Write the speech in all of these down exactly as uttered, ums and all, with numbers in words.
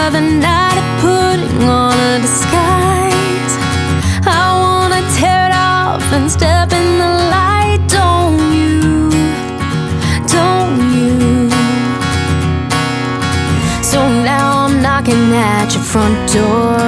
another night of putting on a disguise. I wanna tear it off and step in the light. Don't you, don't you? So now I'm knocking at your front door,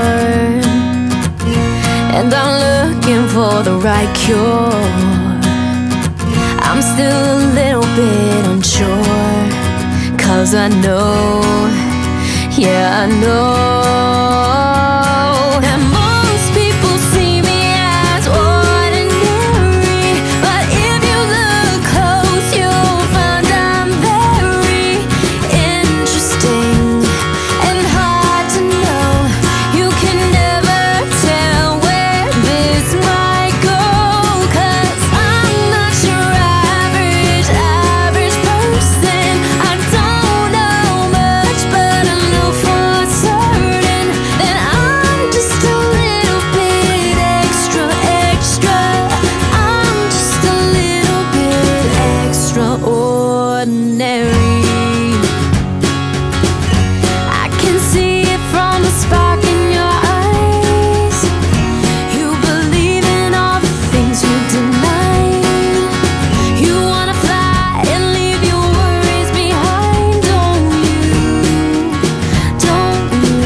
and I'm looking for the right cure. I'm still a little bit unsure, 'cause I know, yeah, I know that most people see me as ordinary, but if you look close, you'll find I'm very interesting and hard to know. You can never tell where this might go, 'cause I'm not your average, average person. I don't know much, but I know for certain that I'm just a little bit extra, extra. I'm just a little bit extraordinary. I can see it from the spark in your eyes. You believe in all the things you deny. You wanna fly and leave your worries behind. Don't you, don't you?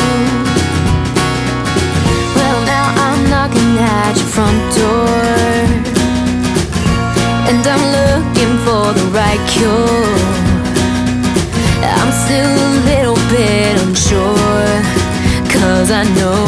Well, now I'm knocking at your front door, and I'm looking for the right cure. I'm still a little bit unsure, 'cause I know,